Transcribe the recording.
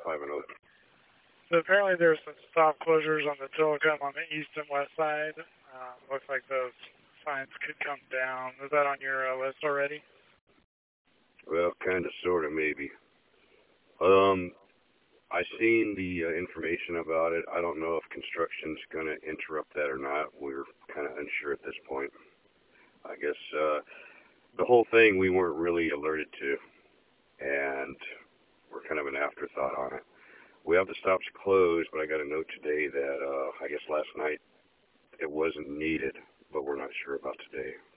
5-0. So apparently there's some stop closures on the Tillicum on the east and west side. Looks like those signs could come down. Is that on your list already? Well, kind of, sort of, maybe. I seen the information about it. I don't know if construction's going to interrupt that or not. We're kind of unsure at this point. I guess the whole thing we weren't really alerted to, and we're kind of an afterthought on it. We have the stops closed, but I got a note today that I guess last night it wasn't needed, but we're not sure about today.